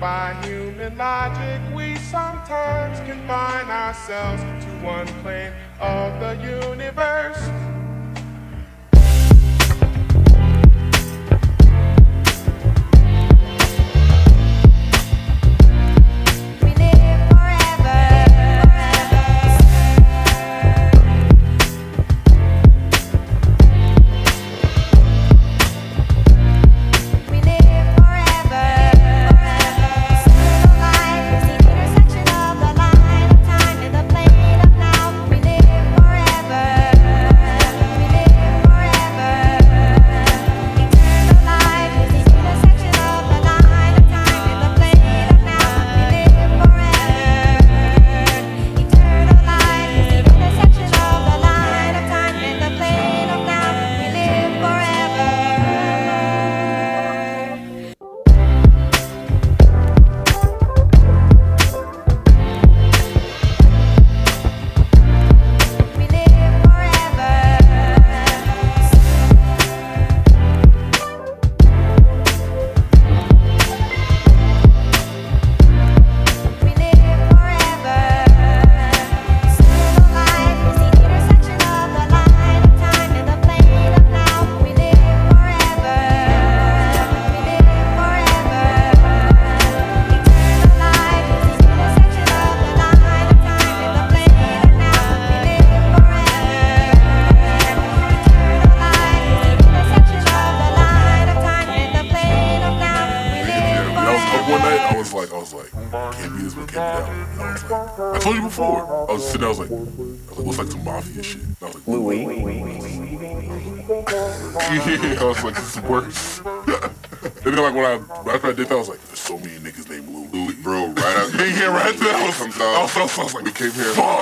By human logic, we sometimes confine ourselves to one plane of the universe. Can't be this one, can't be that one. And I was like, I told you before. I was sitting there, I was like, what's like some mafia shit? And I was like, Louis. I was like, this is worse. And then like after I did that, I was like, there's so many niggas named Louis. Bro, right after right after that, I was like, we came here. fuck.